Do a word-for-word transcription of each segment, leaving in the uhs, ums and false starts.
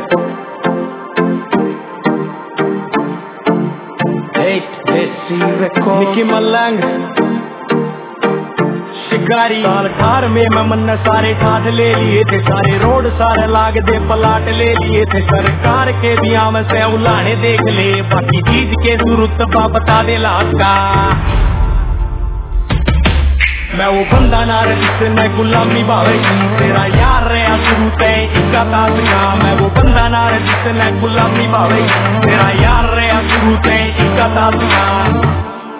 निकी मलंग शिकारी साल ठार में मैं मन सारे ठाठ ले लिए थे, सारे रोड सारे लाग दे पलाट ले लिए थे। सरकार के दिया में से उलाने देख ले, बाकी चीज के जरूरत बा बता दे लाका। मैं वो बंदा ना रे जिसने गुलामी भावेगी, तेरा यार रे शुरू से इसका ताज का। मैं वो बंदा ना रे जिसने गुलामी भावेगी, तेरा यार रे शुरू से इसका ताज का।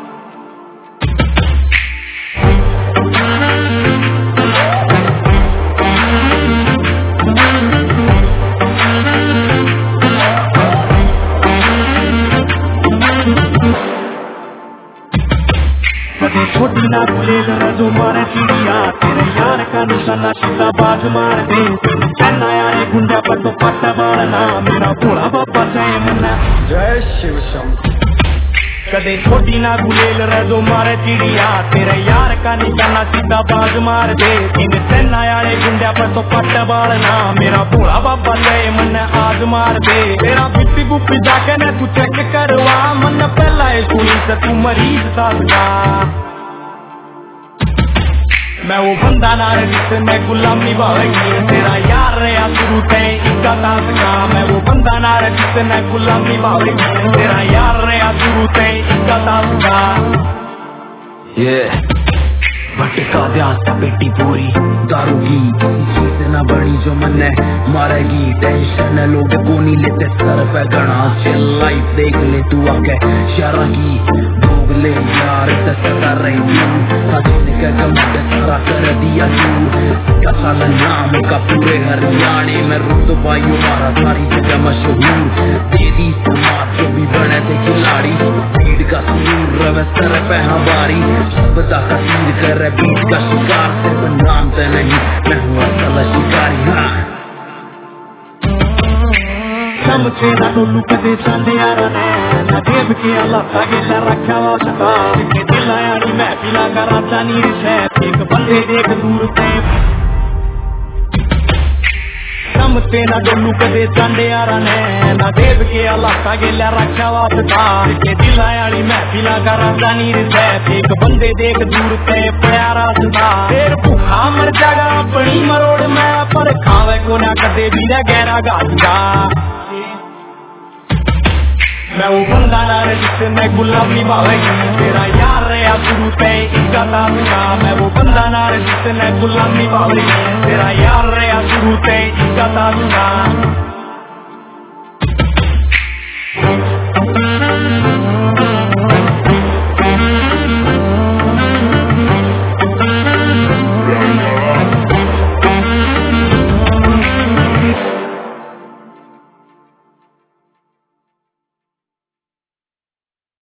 छोटी ना भूले जो मारे चिड़िया, तेरे यार का निशाना सीधा बाज मार दे। चन्ना यारे गुंडा पर तो पट्टा मारना, मेरा भोला बाबा जय मन्ना जय शिव शंकर। कदे छोटी ना गुलेल जो मारे चिड़िया, तेरे यार का निशाना सीधा बाज मार दे। इन चन्ना यारे गुंडा पर तो पट्टा मारना, मेरा भोला बाबा जय मन्ना आज मार दे। तेरा बिप्पी बुप्पी जाके न तू चेक करवा, मन पहला है सुनी से तू मरीज साधगा। मैं वो बंदा ना रे जिसने गुलामी भावेगी, तेरा यार रे शुरू से इसका ताज का। मैं वो बंदा ना रे जिसने गुलामी भावेगी, तेरा यार रे शुरू से इसका ताज का। yeah. भटका ध्यान से पेटी पूरी दारू की चीज न बड़ी जो मन मारेगी। टेंशन लोग को नहीं लेते सर पे गणा, चल लाइफ देख ले तू आके शरा की भोग ले यार सदा रही हसीन का सारा कर दिया तू। साल नाम का पूरे हरियाणे में रुतबा हमारा सारी जगह मशहूर। तेरी समाज जो भी बने थे खिलाड़ी, भीड़ का सूर रवे सर पे हमारी। शब्दा का तीर कर बीच का शिकार से नाम तो नहीं, मैं हूँ असल शिकारी। हाँ समझे ना तो लुकते चांदे यारा ने, ना देव के अल्लाह तागे ला रखा हुआ सका। के दिल आया मैं पिला का राजा नीर से, एक बंदे देख दूर से। समझते ना तो लुकते चांदे यारा ने, ना देव के अल्लाह तागे ला रखा हुआ सका। के दिल आया मैं पिला का राजा नीर से, एक बंदे देख दूर से प्यारा सदा। फिर भूखा मर जागा अपनी मरोड़ में, पर खावे को ना कदे भी ना गहरा गाजा। मैं वो बंदा ना रे जिसने गुलामी भावेगी, तेरा यार रे शुरू से इसका ताज का। मैं वो बंदा ना रे जिसने गुलामी भावेगी, तेरा यार रे शुरू से इसका ताज का।